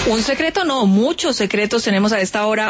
Un secreto no, muchos secretos tenemos a esta hora,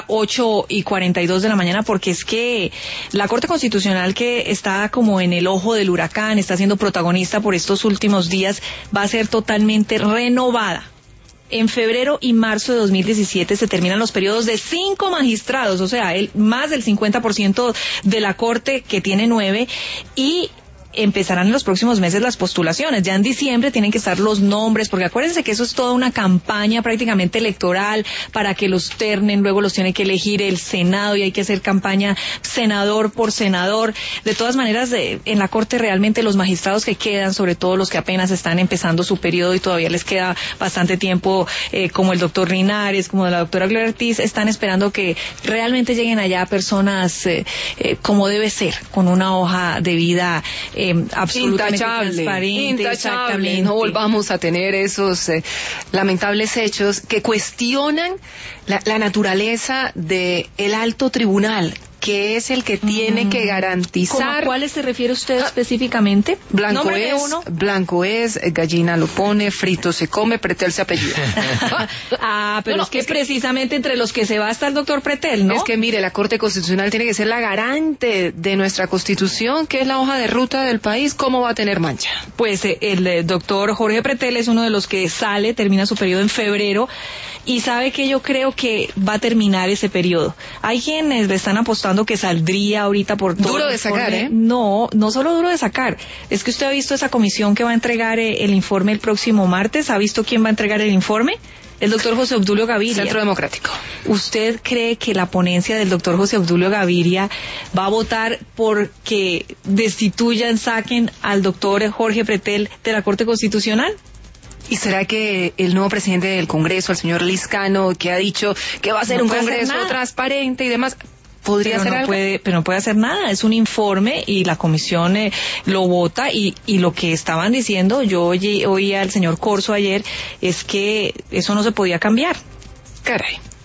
8:42 de la mañana, porque es que la Corte Constitucional, que está como en el ojo del huracán, está siendo protagonista por estos últimos días, va a ser totalmente renovada. En febrero y marzo de 2017 se terminan los periodos de 5 magistrados, o sea, más del 50% de la Corte, que tiene 9, y empezarán en los próximos meses las postulaciones. Ya en diciembre tienen que estar los nombres, porque acuérdense que eso es toda una campaña prácticamente electoral para que los ternen, luego los tiene que elegir el Senado y hay que hacer campaña senador por senador. De todas maneras, en la Corte realmente los magistrados que quedan, sobre todo los que apenas están empezando su periodo y todavía les queda bastante tiempo, como el doctor Linares, como la doctora Gloria Ortiz, están esperando que realmente lleguen allá personas como debe ser, con una hoja de vida absolutamente transparente, intachable. No volvamos a tener esos lamentables hechos que cuestionan la naturaleza del alto tribunal, que es el que tiene que garantizar. ¿Cómo a cuáles se refiere usted específicamente? Blanco es, gallina lo pone, frito se come, Pretel se apellida. Pero es que precisamente entre los que se va está el doctor Pretel, ¿no? Es que mire, la Corte Constitucional tiene que ser la garante de nuestra Constitución, que es la hoja de ruta del país. ¿Cómo va a tener mancha? Pues el doctor Jorge Pretel es uno de los que termina su periodo en febrero, y sabe que yo creo que va a terminar ese periodo. Hay quienes le están apostando que saldría ahorita por todo. Duro de sacar, ¿eh? No solo duro de sacar. Es que usted ha visto esa comisión que va a entregar el informe el próximo martes. ¿Ha visto quién va a entregar el informe? El doctor José Obdulio Gaviria. Centro Democrático. ¿Usted cree que la ponencia del doctor José Obdulio Gaviria va a votar porque destituyan, saquen al doctor Jorge Pretel de la Corte Constitucional? ¿Y será que el nuevo presidente del Congreso, el señor Lizcano, que ha dicho que va a ser un Congreso transparente y demás, podría hacer algo? Pero no puede hacer nada, es un informe y la comisión lo vota, y lo que estaban diciendo, yo oí al señor Corso ayer, es que eso no se podía cambiar. Caray.